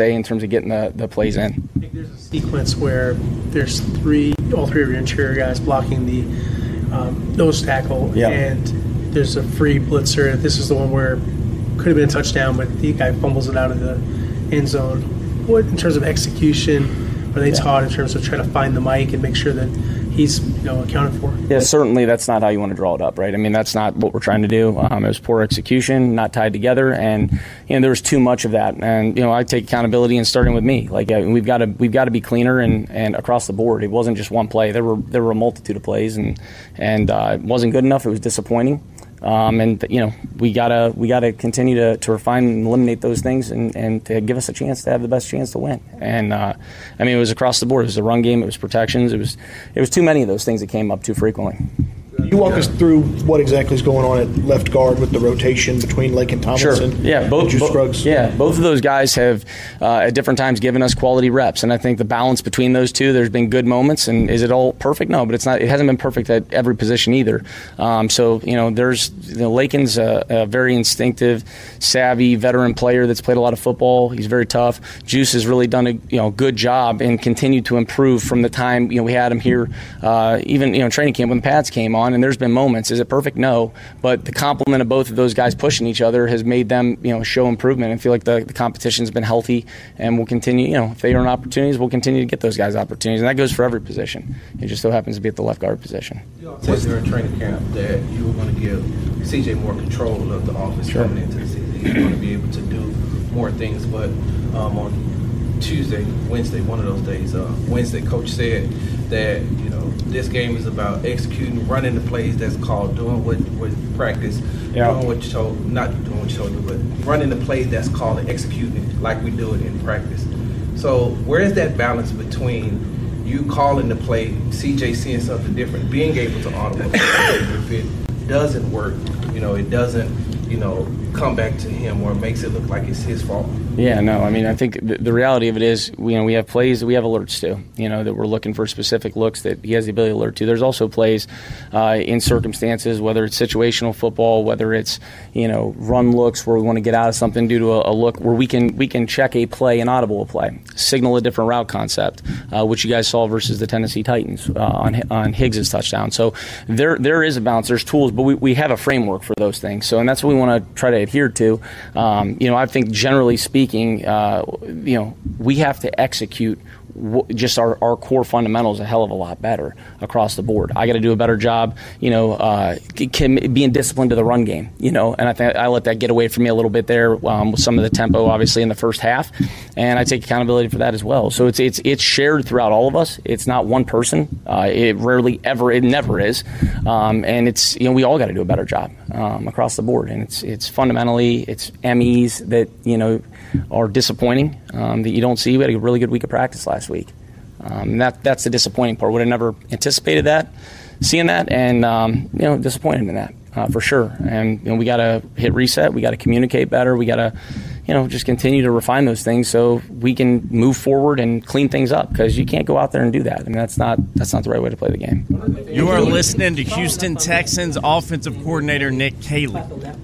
say in terms of getting the, the plays in. I think there's a sequence where there's three, all three of your interior guys blocking the um, nose tackle, yeah. and there's a free blitzer. This is the one where could have been a touchdown, but the guy fumbles it out of the end zone. What, in terms of execution, are they yeah. taught in terms of trying to find the mic and make sure that he's, you know, accounted for? Yeah, certainly that's not how you want to draw it up, right? I mean, that's not what we're trying to do. Um, it was poor execution, not tied together, and you know there was too much of that. And you know, I take accountability and starting with me. Like uh, we've got to we've got to be cleaner and, and across the board. It wasn't just one play. There were there were a multitude of plays, and and uh, it wasn't good enough. It was disappointing. Um, and you know we gotta we gotta continue to, to refine and eliminate those things and, and to give us a chance to have the best chance to win. And uh, I mean it was across the board. It was the run game. It was protections. It was it was too many of those things that came up too frequently. You walk us through what exactly is going on at left guard with the rotation between Lake and Tomlinson. Sure. Yeah, both. Juice bo- Scruggs. Yeah, both of those guys have uh, at different times given us quality reps, and I think the balance between those two, there's been good moments. And is it all perfect? No, but it's not. It hasn't been perfect at every position either. Um, so you know, there's you know, Lakin's a, a very instinctive, savvy veteran player that's played a lot of football. He's very tough. Juice has really done a you know good job and continued to improve from the time you know we had him here, uh, even you know training camp when the pads came on. And there's been moments. Is it perfect? No. But the complement of both of those guys pushing each other has made them, you know, show improvement and feel like the, the competition's been healthy and will continue, you know, if they earn opportunities, we'll continue to get those guys opportunities. And that goes for every position. It just so happens to be at the left guard position. You all said during training camp that you were going to give C J more control of the offense sure. coming into the season. He's going to be able to do more things. But um, on Tuesday, Wednesday, one of those days, uh, Wednesday, Coach said that, you know, this game is about executing, running the plays that's called, doing what what practice, yeah. doing what you told, not doing what you told to do, but running the plays that's called and executing like we do it in practice. So where is that balance between you calling the play, C J seeing something different, being able to audible if it doesn't work, you know, it doesn't, you know, come back to him or makes it look like it's his fault? Yeah, no, I mean, I think the, the reality of it is, you know, we have plays that we have alerts to, you know, that we're looking for specific looks that he has the ability to alert to. There's also plays uh, in circumstances, whether it's situational football, whether it's, you know, run looks where we want to get out of something due to a, a look where we can we can check a play and audible a play, signal a different route concept, uh, which you guys saw versus the Tennessee Titans uh, on on Higgs' touchdown. So there there is a balance, there's tools, but we, we have a framework for those things. So, and that's what we want to try to adhere to. Um, you know, I think generally speaking, Uh, you know, we have to execute w- just our, our core fundamentals a hell of a lot better across the board. I got to do a better job, you know, uh, can, being disciplined to the run game, you know, and I think I let that get away from me a little bit there um, with some of the tempo, obviously, in the first half, and I take accountability for that as well. So it's it's it's shared throughout all of us. It's not one person. Uh, it rarely ever, it never is, um, and it's you know we all got to do a better job um, across the board, and it's it's fundamentally it's M Es that you know. are disappointing um, that you don't see. We had a really good week of practice last week. Um, and that that's the disappointing part. Would have never anticipated that, seeing that, and um, you know, disappointed in that uh, for sure. And you know, we got to hit reset. We got to communicate better. We got to, you know, just continue to refine those things so we can move forward and clean things up. Because you can't go out there and do that. I mean, that's not that's not the right way to play the game. You are listening to Houston Texans offensive coordinator Nick Caley.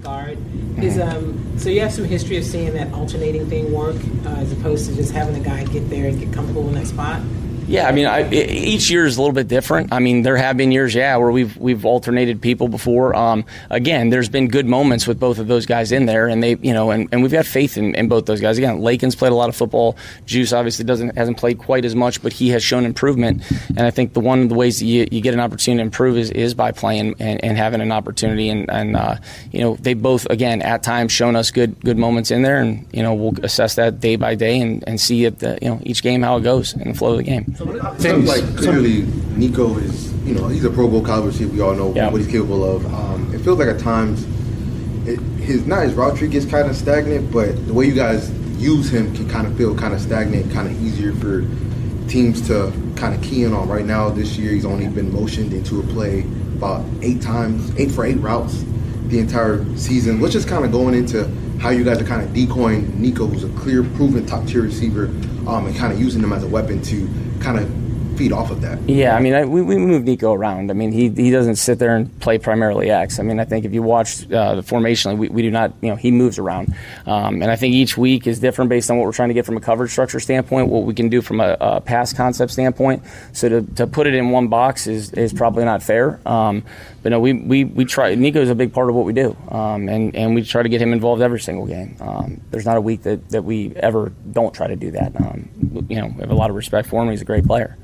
Is um so you have some history of seeing that alternating thing work uh, as opposed to just having a guy get there and get comfortable in that spot? Yeah, I mean, I, each year is a little bit different. I mean, there have been years, yeah, where we've we've alternated people before. Um, again, there's been good moments with both of those guys in there, and they, you know, and, and we've got faith in, in both those guys. Again, Lakin's played a lot of football. Juice obviously doesn't hasn't played quite as much, but he has shown improvement. And I think the one of the ways that you, you get an opportunity to improve is, is by playing and, and having an opportunity. And, and uh, you know, they both, again, at times shown us good good moments in there, and you know, we'll assess that day by day and, and see at the, you know, each game how it goes and the flow of the game. Sounds like clearly Nico is, you know, he's a Pro Bowl caliber receiver. We all know yeah. what he's capable of. Um, it feels like at times, it, his not his route tree gets kind of stagnant, but the way you guys use him can kind of feel kind of stagnant, kind of easier for teams to kind of key in on. Right now, this year, he's only been motioned into a play about eight times, eight for eight routes the entire season. Let's just kind of going into how you guys are kind of decoying Nico, who's a clear, proven top-tier receiver, um, and kind of using him as a weapon to kind of feed off of that. Yeah, I mean, I, we, we move Nico around. I mean, he he doesn't sit there and play primarily X. I mean, I think if you watch uh, the formation, we, we do not, you know, he moves around. Um, and I think each week is different based on what we're trying to get from a coverage structure standpoint, what we can do from a, a pass concept standpoint. So to, to put it in one box is, is probably not fair. Um, but no, we, we, we try. Nico's a big part of what we do. Um, and, and we try to get him involved every single game. Um, there's not a week that, that we ever don't try to do that. Um, you know, we have a lot of respect for him. He's a great player.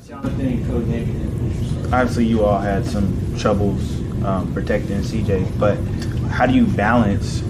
Obviously, you all had some troubles um, protecting C J, but how do you balance,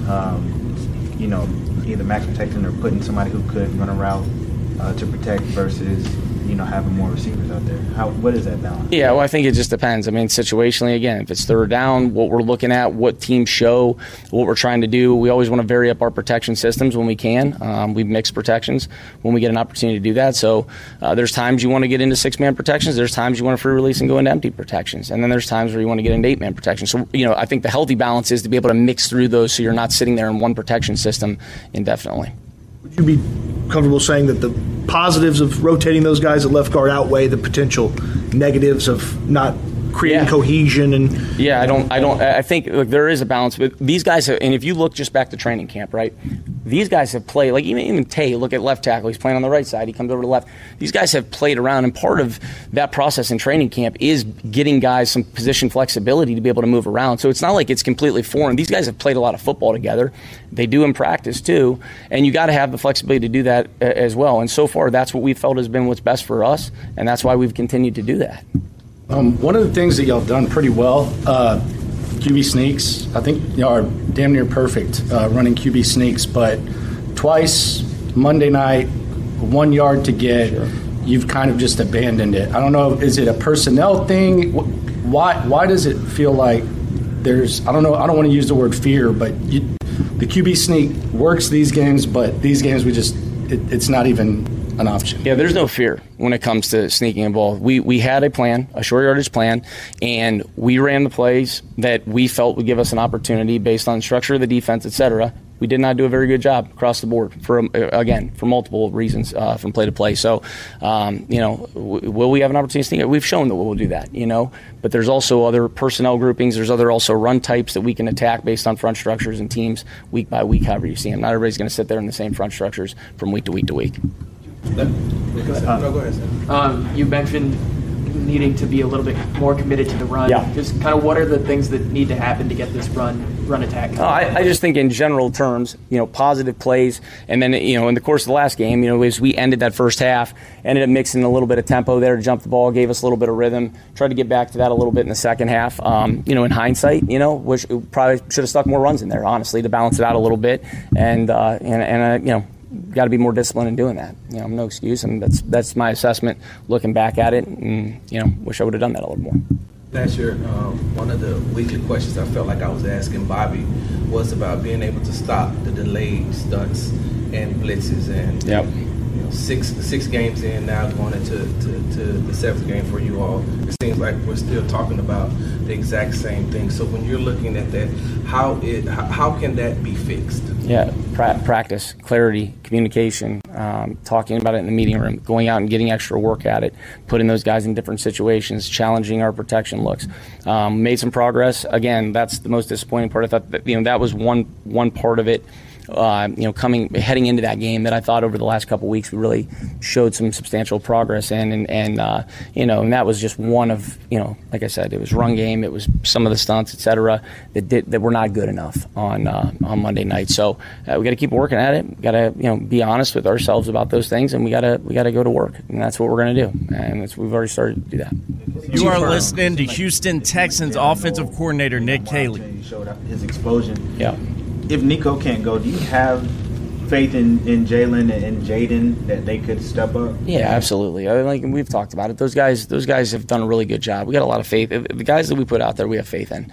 um, you know, either max protecting or putting somebody who could run a route uh, to protect versus, you know, having more receivers out there? How what is that balance? Yeah, well, I think it just depends. I mean, situationally, again, if it's third down, what we're looking at, what teams show, what we're trying to do, we always want to vary up our protection systems when we can. Um, we mix protections when we get an opportunity to do that. So uh, there's times you want to get into six-man protections. There's times you want to free release and go into empty protections. And then there's times where you want to get into eight-man protections. So, you know, I think the healthy balance is to be able to mix through those so you're not sitting there in one protection system indefinitely. Would you be comfortable saying that the positives of rotating those guys at left guard outweigh the potential negatives of not creating Yeah. cohesion? And Yeah, I don't. I don't. I think look, there is a balance. But these guys, have, and if you look just back to training camp, right? These guys have played. Like even even Tay, look at left tackle. He's playing on the right side. He comes over to the left. These guys have played around, and part of that process in training camp is getting guys some position flexibility to be able to move around. So it's not like it's completely foreign. These guys have played a lot of football together. They do in practice too, and you got to have the flexibility to do that uh, as well. And so far, that's what we felt has been what's best for us, and that's why we've continued to do that. Um, one of the things that y'all done pretty well, uh, Q B sneaks. I think y'all are damn near perfect uh, running Q B sneaks, but twice Monday night, one yard to get, sure. You've kind of just abandoned it. I don't know, is it a personnel thing? Why why does it feel like there's, I don't know, I don't want to use the word fear, but you, the Q B sneak works these games, but these games we just, it, it's not even an option. Yeah, there's no fear when it comes to sneaking a ball. We we had a plan, a short yardage plan, and we ran the plays that we felt would give us an opportunity based on the structure of the defense, et cetera. We did not do a very good job across the board for, again, for multiple reasons uh, from play to play. So, um, you know, w- will we have an opportunity to sneak it? We've shown that we'll do that, you know. But there's also other personnel groupings. There's other also run types that we can attack based on front structures and teams week by week, however you see them. Not everybody's going to sit there in the same front structures from week to week to week. No, go ahead, Sam. Um, you mentioned needing to be a little bit more committed to the run. Yeah. Just kind of what are the things that need to happen to get this run run attack? Oh, I, I just think in general terms, you know, positive plays, and then, you know, in the course of the last game, you know, as we ended that first half, ended up mixing a little bit of tempo there to jump the ball, gave us a little bit of rhythm, tried to get back to that a little bit in the second half. Um, you know, in hindsight, you know, which probably should have stuck more runs in there, honestly, to balance it out a little bit, and uh, and and uh, you know. Got to be more disciplined in doing that. You know, no excuse, and that's that's my assessment looking back at it. And you know, wish I would have done that a little more. Last year, um, one of the weekly questions I felt like I was asking Bobby was about being able to stop the delayed stunts and blitzes. And yep. you know, six six games in now, going into to, to the seventh game for you all. It seems like we're still talking about the exact same thing. So when you're looking at that, how it how, how can that be fixed? Yeah, pra- practice, clarity, communication, um, talking about it in the meeting room, going out and getting extra work at it, putting those guys in different situations, challenging our protection looks. Um, made some progress. Again, that's the most disappointing part. I thought that, you know, that was one one part of it. Uh, you know, coming heading into that game that I thought over the last couple of weeks we really showed some substantial progress in, and and uh, you know, and that was just one of, you know, like I said, it was run game, it was some of the stunts, et cetera, that did that were not good enough on uh, on Monday night. So uh, we got to keep working at it. We got to, you know, be honest with ourselves about those things, and we got to we got to go to work, and that's what we're going to do, and that's, we've already started to do that. You are listening to Houston Texans offensive coordinator Nick Caley. He showed up his explosion. Yeah. If Nico can't go, do you have faith in, in Jalen and Jaden that they could step up? Yeah, absolutely. I mean, like we've talked about it. Those guys, those guys have done a really good job. We got a lot of faith. The guys that we put out there, we have faith in.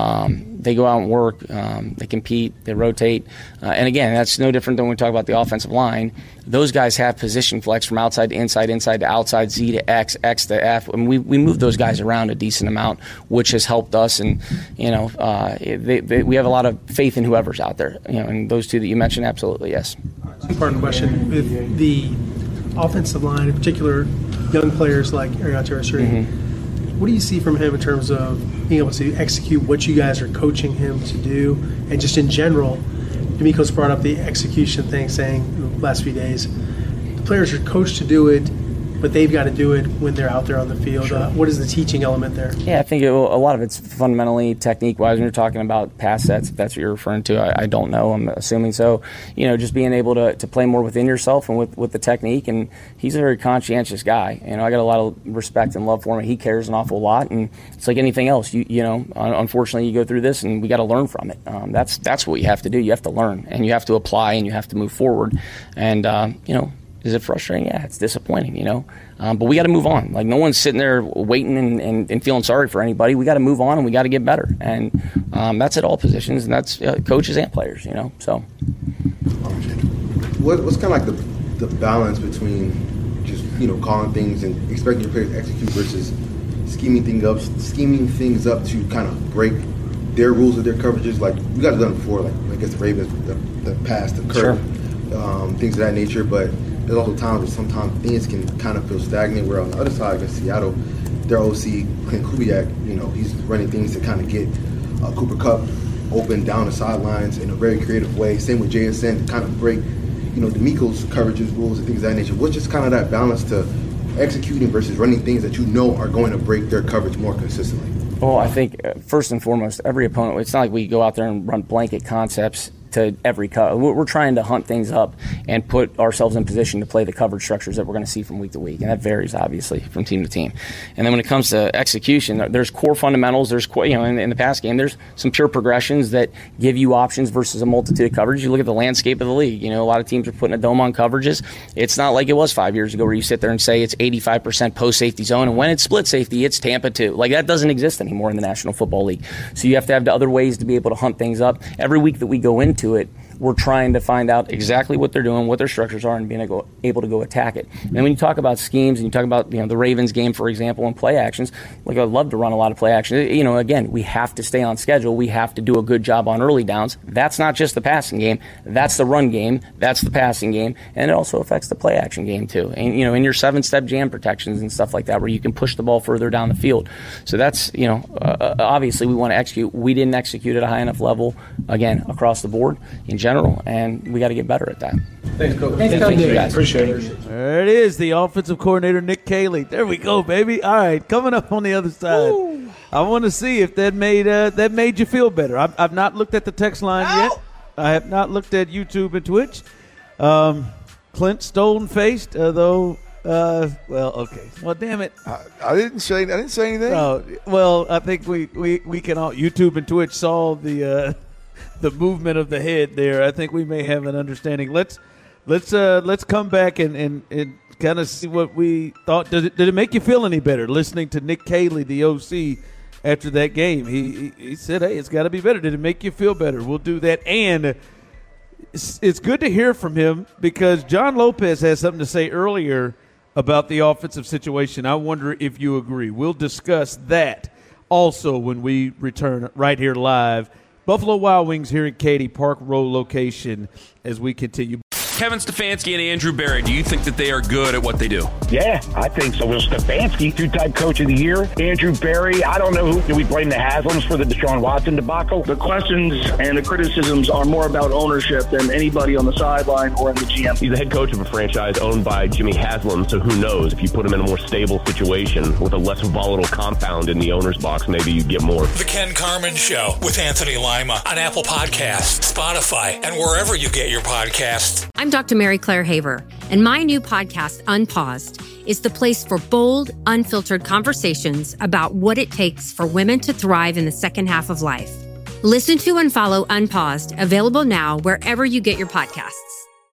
Um, they go out and work. Um, they compete. They rotate. Uh, and again, that's no different than when we talk about the offensive line. Those guys have position flex from outside to inside, inside to outside, Z to X, X to F. And we we move those guys around a decent amount, which has helped us. And you know, uh, they, they, we have a lot of faith in whoever's out there. You know, and those two that you mentioned, absolutely, yes. Important question. With the offensive line, in particular, young players like Arion Terasuri. Mm-hmm. What do you see from him in terms of being able to execute what you guys are coaching him to do, and just in general? D'Amico's brought up the execution thing, saying the last few days, the players are coached to do it, but they've got to do it when they're out there on the field. Sure. Uh, what is the teaching element there? Yeah, I think it, a lot of it's fundamentally technique-wise. When you're talking about pass sets, if that's what you're referring to, I, I don't know. I'm assuming so. You know, just being able to, to play more within yourself and with, with the technique. And he's a very conscientious guy. You know, I got a lot of respect and love for him. He cares an awful lot, and it's like anything else. You you know, unfortunately, you go through this, and we got to learn from it. Um, that's that's what you have to do. You have to learn, and you have to apply, and you have to move forward. And uh, you know. Is it frustrating? Yeah, it's disappointing, you know. Um, but we got to move on. Like, no one's sitting there waiting and, and, and feeling sorry for anybody. We got to move on, and we got to get better. And um, that's at all positions, and that's uh, coaches and players, you know. So, what, what's kind of like the the balance between just you know calling things and expecting your players to execute versus scheming things up, scheming things up to kind of break their rules of their coverages? Like, you guys have done it before, like I guess the Ravens, the, the pass, the curve, sure. um, things of that nature, but. There's also times where sometimes things can kind of feel stagnant, where on the other side against Seattle, their O C, Clint Kubiak, you know, he's running things to kind of get uh, Cooper Kupp open down the sidelines in a very creative way. Same with J S N to kind of break, you know, D'Amico's coverages, rules, and things of that nature. What's just kind of that balance to executing versus running things that you know are going to break their coverage more consistently? Well, I think uh, first and foremost, every opponent, it's not like we go out there and run blanket concepts to every cut. We're trying to hunt things up and put ourselves in position to play the coverage structures that we're going to see from week to week, and that varies obviously from team to team. And then when it comes to execution, there's core fundamentals. There's you know in, in the pass game, there's some pure progressions that give you options versus a multitude of coverage. You look at the landscape of the league. You know, a lot of teams are putting a dome on coverages. It's not like it was five years ago where you sit there and say it's eighty-five percent post safety zone, and when it's split safety, it's Tampa too. Like, that doesn't exist anymore in the National Football League. So you have to have the other ways to be able to hunt things up. Every week that we go into it, we're trying to find out exactly what they're doing, what their structures are, and being able, able to go attack it. And when you talk about schemes and you talk about you know the Ravens game, for example, and play actions, like, I'd love to run a lot of play actions. You know, again, we have to stay on schedule. We have to do a good job on early downs. That's not just the passing game. That's the run game. That's the passing game. And it also affects the play action game too. And, you know, in your seven-step jam protections and stuff like that, where you can push the ball further down the field. So that's, you know, uh, obviously we want to execute. We didn't execute at a high enough level, again, across the board in general, and we got to get better at that. Thanks, Coach. Thanks, Coach. Thank you, guys. Appreciate it. There it is, the offensive coordinator, Nick Caley. There we go, baby. All right, coming up on the other side. Woo. I want to see if that made uh, that made you feel better. I've, I've not looked at the text line Ow. yet. I have not looked at YouTube and Twitch. Um, Clint stone-faced, uh, though. Uh, well, okay. Well, damn it. I, I didn't say. I didn't say anything. Oh, well, I think we, we, we can all YouTube and Twitch saw the uh, the movement of the head there. I think we may have an understanding. Let's let's uh, let's come back and, and, and kind of see what we thought. Did it, did it make you feel any better listening to Nick Caley, the O C, after that game? He he, he said, "Hey, it's got to be better." Did it make you feel better? We'll do that. And it's, it's good to hear from him, because John Lopez had something to say earlier about the offensive situation. I wonder if you agree. We'll discuss that also when we return right here live. Buffalo Wild Wings here in Katy, Park Row location, as we continue. Kevin Stefanski and Andrew Berry, do you think that they are good at what they do? Yeah, I think so. Will Stefanski, two-time coach of the year. Andrew Berry, I don't know who. Do we blame the Haslams for the Deshaun Watson debacle? The questions and the criticisms are more about ownership than anybody on the sideline or in the G M. He's the head coach of a franchise owned by Jimmy Haslam, so who knows? If you put him in a more stable situation with a less volatile compound in the owner's box, maybe you get more. The Ken Carman Show with Anthony Lima on Apple Podcasts, Spotify, and wherever you get your podcasts. I'm Doctor Mary Claire Haver, and my new podcast, Unpaused, is the place for bold, unfiltered conversations about what it takes for women to thrive in the second half of life. Listen to and follow Unpaused, available now wherever you get your podcasts.